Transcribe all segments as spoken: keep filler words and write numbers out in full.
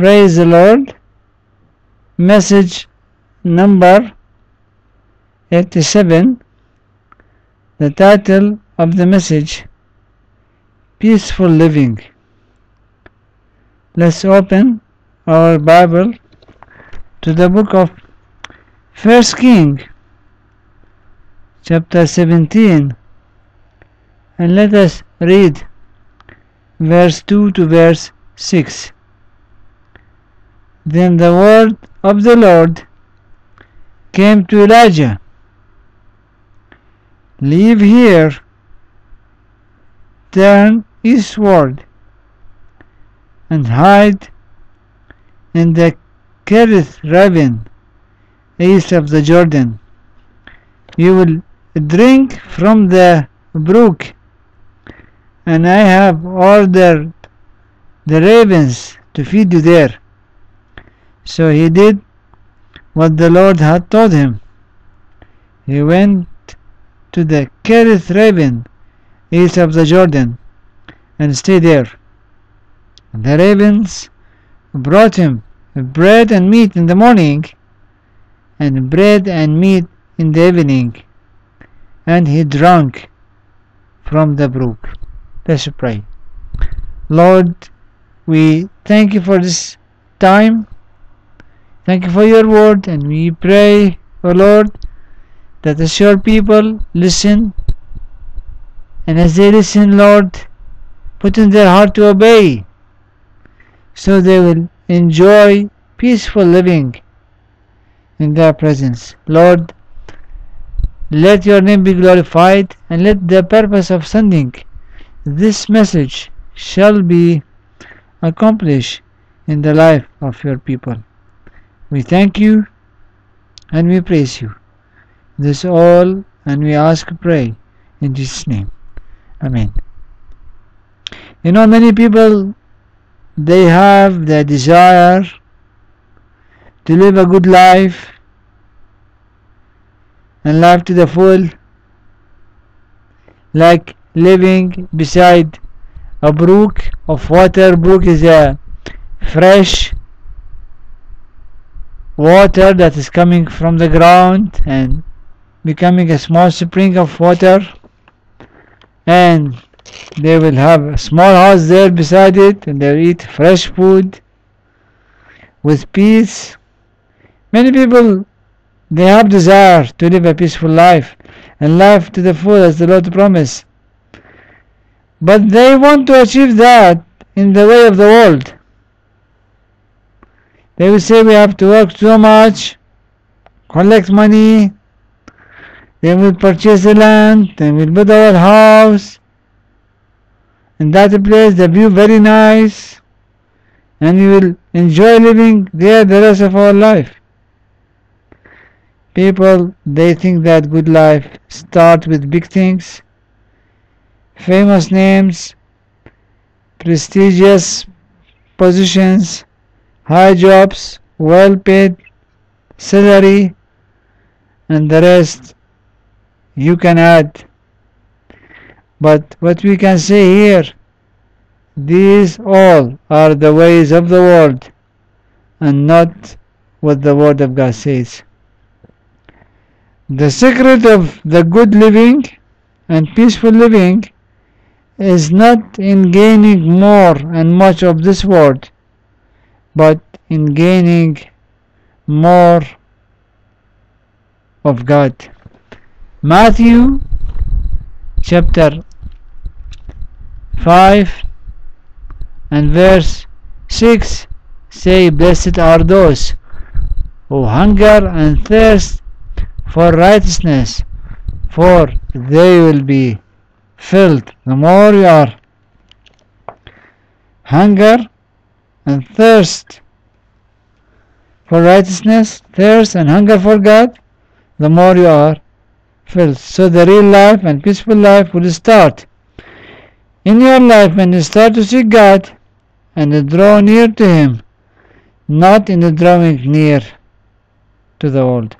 Praise the Lord. Message number eighty-seven. The title of the message, Peaceful Living. Let's open our Bible to the book of First Kings, chapter seventeen, and let us read verse two to verse six. Then the word of the Lord came to Elijah, "Leave here, turn eastward, and hide in the Kerith ravine east of the Jordan. You will drink from the brook, and I have ordered the ravens to feed you there." So he did what the Lord had told him. He went to the Kerith ravine east of the Jordan and stayed there. The ravens brought him bread and meat in the morning, and bread and meat in the evening, and he drank from the brook. Let's pray. Lord, we thank you for this time. Thank you for your word, and we pray, O Lord, that as your people listen, and as they listen, Lord, put in their heart to obey, so they will enjoy peaceful living in their presence. Lord, let your name be glorified, and let the purpose of sending this message shall be accomplished in the life of your people. We thank you and we praise you. This all, and we ask, pray in Jesus' name. Amen. You know, many people, they have the desire to live a good life and life to the full, like living beside a brook of water. Brook is a fresh water that is coming from the ground and becoming a small spring of water, and they will have a small house there beside it, and they'll eat fresh food with peace. Many people, they have desire to live a peaceful life and life to the full as the Lord promised, but they want to achieve that in the way of the world. They will say we have to work so much, collect money, then we'll purchase the land, then we'll build our house, and that place, the view very nice, and we will enjoy living there the rest of our life. People, they think that good life starts with big things, famous names, prestigious positions, high jobs, well-paid salary, and the rest you can add. But what we can say here, these all are the ways of the world and not what the Word of God says. The secret of the good living and peaceful living is not in gaining more and much of this world, but in gaining more of God. Matthew chapter five and verse six say, "Blessed are those who hunger and thirst for righteousness, for they will be filled." The more you are hunger and thirst for righteousness, thirst and hunger for God, the more you are filled. So the real life and peaceful life will start in your life when you start to seek God and draw near to Him, not in the drawing near to the world.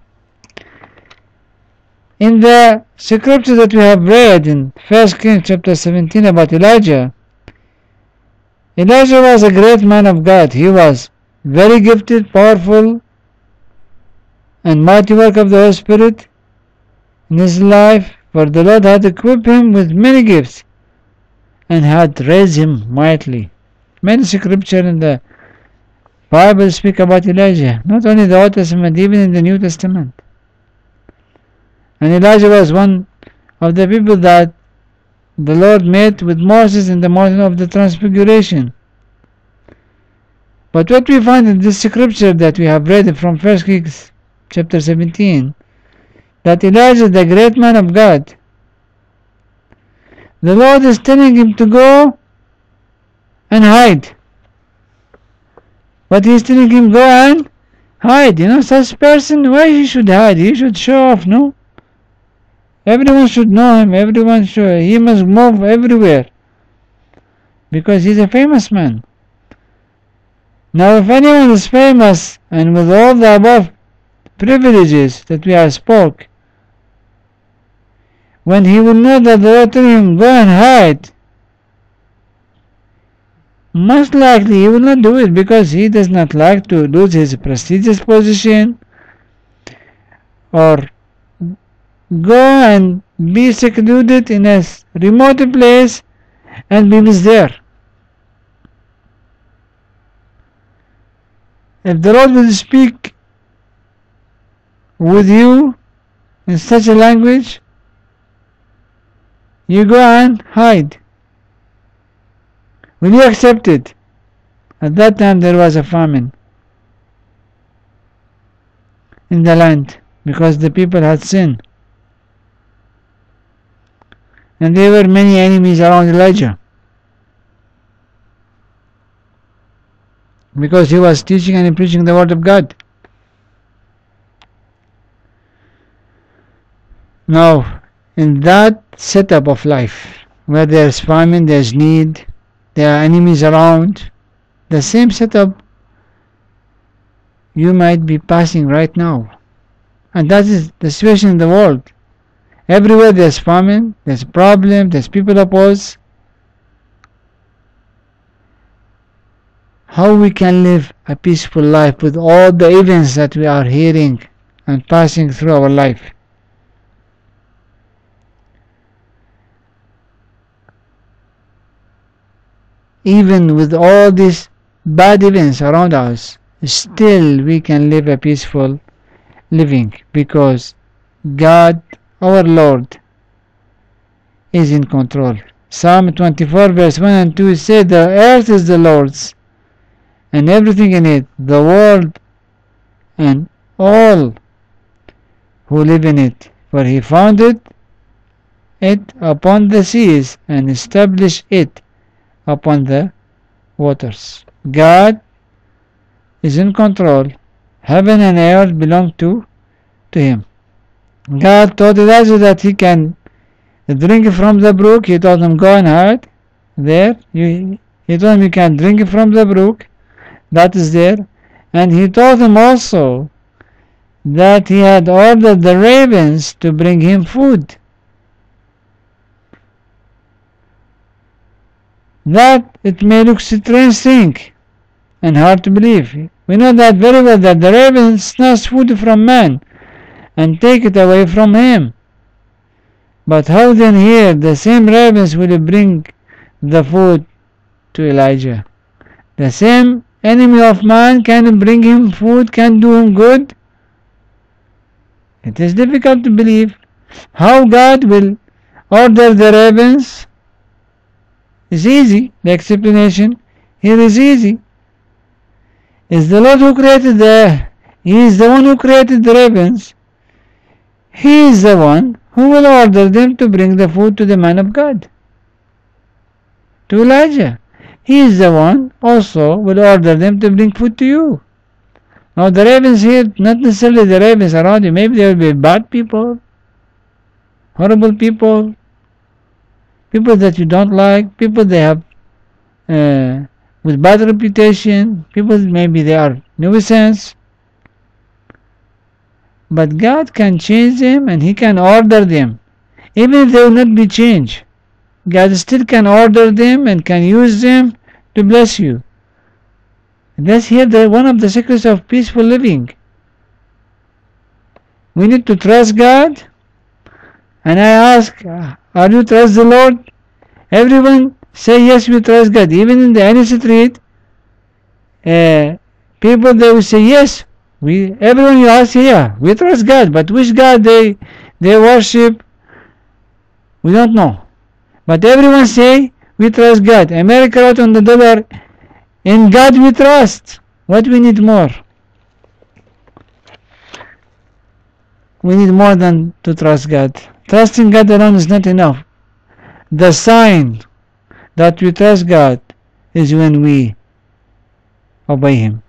In the scripture that we have read in First Kings chapter seventeen about Elijah, Elijah was a great man of God. He was very gifted, powerful, and mighty work of the Holy Spirit in his life, for the Lord had equipped him with many gifts and had raised him mightily. Many scriptures in the Bible speak about Elijah, not only the Old Testament, even in the New Testament. And Elijah was one of the people that the Lord met with Moses in the mountain of the Transfiguration. But what we find in this scripture that we have read from First Kings chapter seventeen, that Elijah, the great man of God, the Lord is telling him to go and hide. But he is telling him, go and hide. You know, such person, why he should hide? He should show off, no? Everyone should know him. Everyone should. He must move everywhere because he's a famous man. Now, if anyone is famous and with all the above privileges that we have spoke, when he will know that the Lord told him, go and hide, most likely he will not do it because he does not like to lose his prestigious position or go and be secluded in a remote place and be there. If the Lord will speak with you in such a language, you go and hide. Will you accept it? At that time there was a famine in the land because the people had sinned. And there were many enemies around Elijah because he was teaching and preaching the word of God. Now, in that setup of life, where there's famine, there's need, there are enemies around, the same setup you might be passing right now. And that is the situation in the world. Everywhere there's famine, there's problem, there's people opposed. How we can live a peaceful life with all the events that we are hearing and passing through our life? Even with all these bad events around us, still we can live a peaceful living because God, our Lord, is in control. Psalm twenty-four verse one and two said, the earth is the Lord's and everything in it, the world and all who live in it. For he founded it upon the seas and established it upon the waters. God is in control. Heaven and earth belong to, to him. God told Elijah that he can drink from the brook. He told him, go and hide there. You, he told him you can drink from the brook that is there. And he told him also that he had ordered the ravens to bring him food. That it may look strange thing and hard to believe. We know that very well that the ravens snatch food from man and take it away from him. But how then here the same ravens will bring the food to Elijah? The same enemy of man can bring him food, can do him good? It is difficult to believe how God will order the ravens. It's easy. The explanation here is easy. It's the Lord who created the, He is the one who created the ravens. He is the one who will order them to bring the food to the man of God, to Elijah. He is the one also will order them to bring food to you. Now the ravens here, not necessarily the ravens around you, maybe there will be bad people, horrible people, people that you don't like, people they have uh, with bad reputation, people maybe they are nuisance. But God can change them and He can order them. Even if they will not be changed, God still can order them and can use them to bless you. That's here the one of the secrets of peaceful living. We need to trust God. And I ask, are you trust the Lord? Everyone say yes, we trust God. Even in the any street, uh, people they will say yes. We everyone you ask, yeah, we trust God. But which God they they worship, we don't know. But everyone say we trust God. America wrote on the dollar, in God we trust. What we need more? We need more than to trust God. Trusting God alone is not enough. The sign that we trust God is when we obey Him.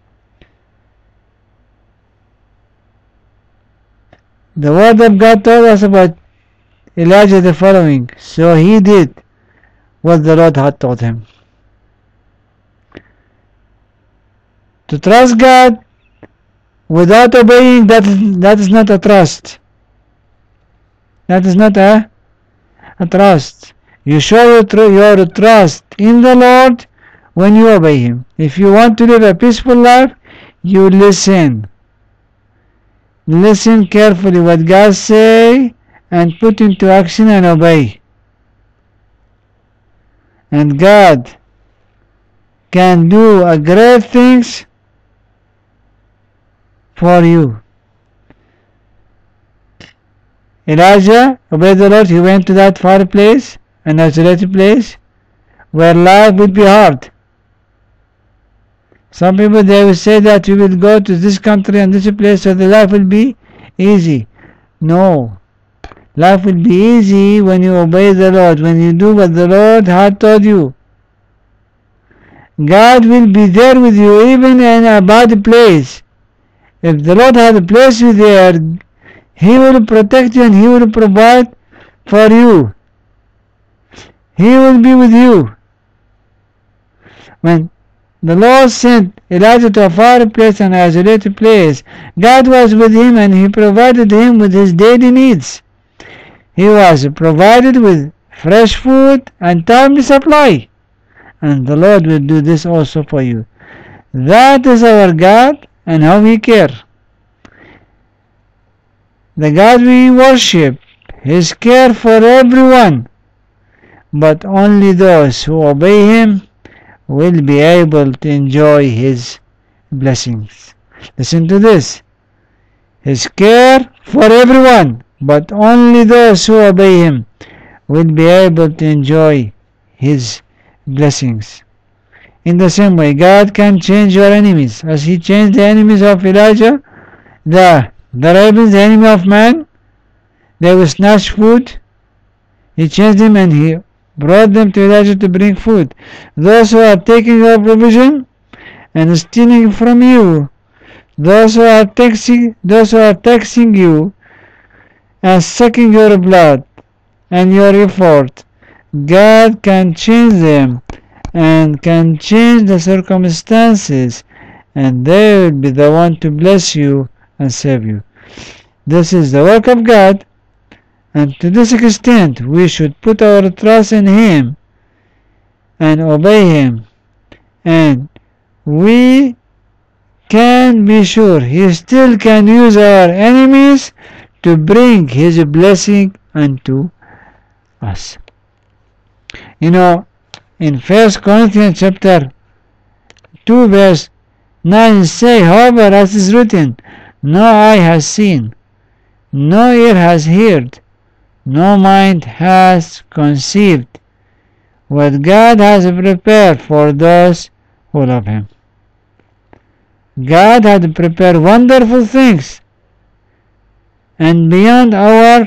The Word of God told us about Elijah the following. So he did what the Lord had taught him. To trust God without obeying, that is, that is not a trust. That is not a, a trust. You show your trust in the Lord when you obey Him. If you want to live a peaceful life, you listen. Listen carefully what God say and put into action and obey. And God can do a great things for you. Elijah obeyed the Lord. He went to that far place, an isolated place, where life would be hard. Some people they will say that we will go to this country and this place so the life will be easy. No. Life will be easy when you obey the Lord, when you do what the Lord had told you. God will be there with you even in a bad place. If the Lord had placed you there, He will protect you and He will provide for you. He will be with you. When the Lord sent Elijah to a far place, an isolated place, God was with him and He provided him with his daily needs. He was provided with fresh food and timely supply. And the Lord will do this also for you. That is our God and how He cares. The God we worship, His care for everyone, but only those who obey Him will be able to enjoy His blessings. Listen to this. His care for everyone, but only those who obey Him will be able to enjoy His blessings. In the same way, God can change your enemies. As He changed the enemies of Elijah, the, the ravens, the enemy of man, they will snatch food. He changed them and He brought them to Elijah to bring food. Those who are taking your provision and stealing from you, those who are taxing, those who are taxing you and sucking your blood and your effort, God can change them and can change the circumstances, and they will be the one to bless you and save you. This is the work of God. And to this extent, we should put our trust in Him and obey Him. And we can be sure He still can use our enemies to bring His blessing unto us. You know, in First Corinthians chapter two verse nine say, however, as is written, no eye has seen, no ear has heard, no mind has conceived what God has prepared for those who love Him. God had prepared wonderful things and beyond our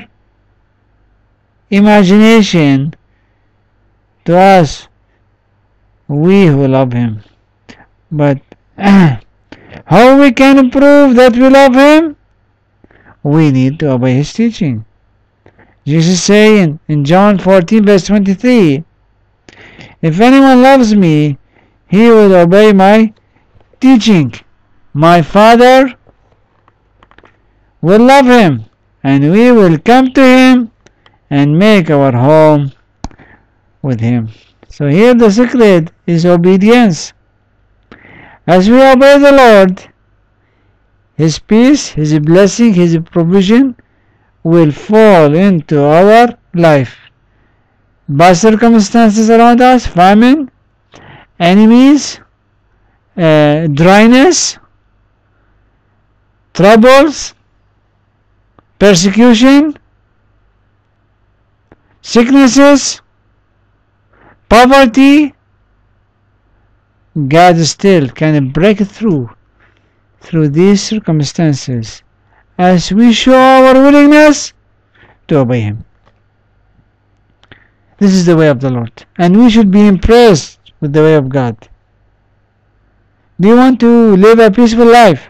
imagination to us, we who love Him. But how we can prove that we love Him? We need to obey His teaching. Jesus saying in John fourteen verse twenty-three, if anyone loves me, he will obey my teaching. My Father will love him, and we will come to him and make our home with him. So here the secret is obedience. As we obey the Lord, His peace, His blessing, His provision will fall into our life. Bad circumstances around us, famine, enemies, uh, dryness, troubles, persecution, sicknesses, poverty, God still can break through through these circumstances as we show our willingness to obey Him. This is the way of the Lord, and we should be impressed with the way of God. Do you want to live a peaceful life?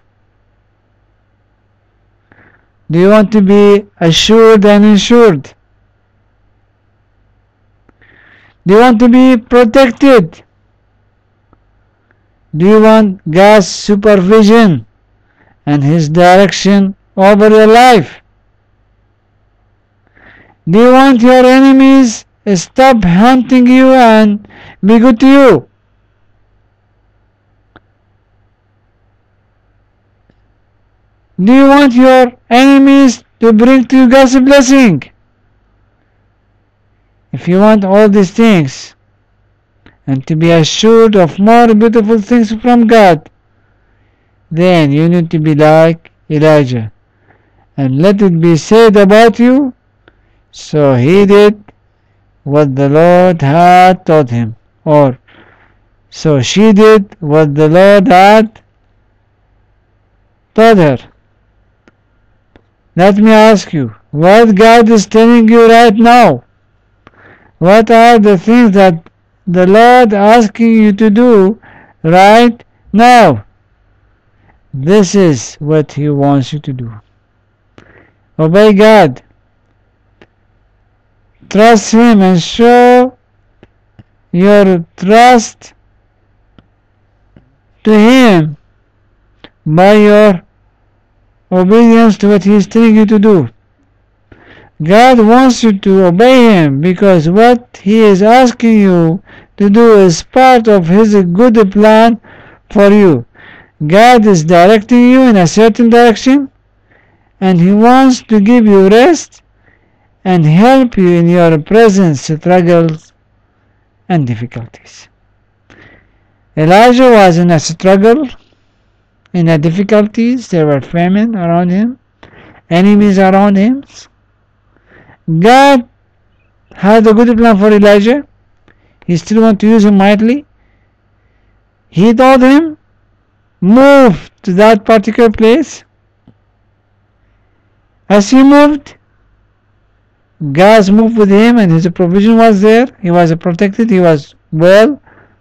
Do you want to be assured and insured? Do you want to be protected? Do you want God's supervision and His direction over your life? Do you want your enemies to stop hunting you and be good to you? Do you want your enemies to bring to you God's blessing? If you want all these things and to be assured of more beautiful things from God, then you need to be like Elijah. And let it be said about you, so he did what the Lord had taught him, or so she did what the Lord had taught her. Let me ask you, what God is telling you right now? What are the things that the Lord asking you to do right now? This is what He wants you to do. Obey God. Trust Him and show your trust to Him by your obedience to what He is telling you to do. God wants you to obey Him because what He is asking you to do is part of His good plan for you. God is directing you in a certain direction, and He wants to give you rest and help you in your present struggles and difficulties. Elijah was in a struggle, in a difficulties. There were famine around him, enemies around him. God had a good plan for Elijah. He still wants to use him mightily. He told him, move to that particular place. As he moved, God's moved with him, and His provision was there. He was protected. He was well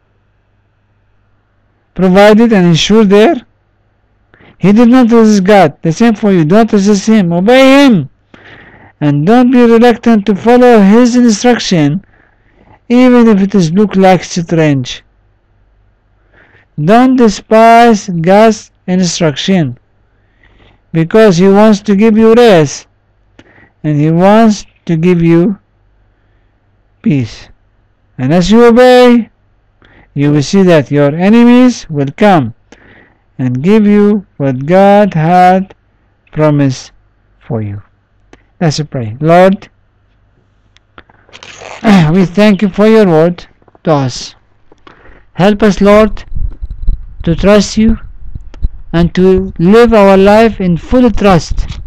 provided and ensured there. He did not resist God. The same for you. Don't resist Him. Obey Him. And don't be reluctant to follow His instruction, even if it is look like strange. Don't despise God's instruction, because He wants to give you rest, and He wants to give you peace. And as you obey, you will see that your enemies will come and give you what God had promised for you. Let's pray. Lord, we thank You for Your word to us. Help us, Lord, to trust You and to live our life in full trust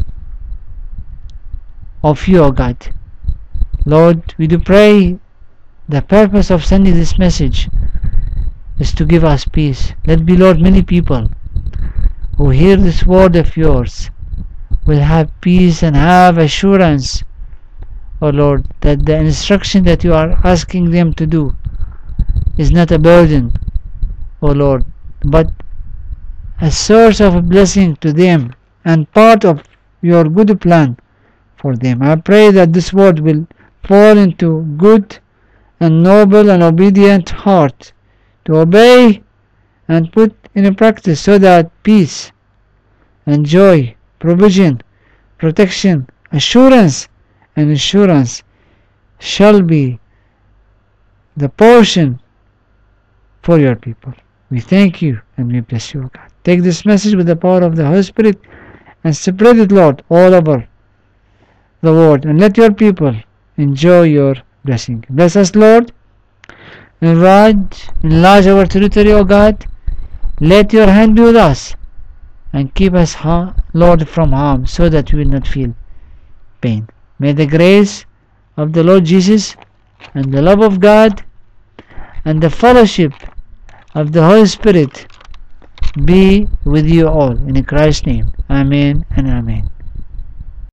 of You, O God. Lord, we do pray the purpose of sending this message is to give us peace. Let be, Lord, many people who hear this word of Yours will have peace and have assurance, O Lord, that the instruction that You are asking them to do is not a burden, O Lord, but a source of a blessing to them and part of Your good plan for them. I pray that this word will fall into good and noble and obedient heart to obey and put in practice, so that peace and joy, provision, protection, assurance and assurance shall be the portion for Your people. We thank you and we bless you, O God. Take this message with the power of the Holy Spirit and spread it, Lord, all over the world, and let your people enjoy your blessing. Bless us, Lord. Enlarge, enlarge our territory, O God. Let your hand be with us and keep us, Lord, from harm, so that we will not feel pain. May the grace of the Lord Jesus and the love of God and the fellowship of the Holy Spirit be with you all. In Christ's name. Amen and amen.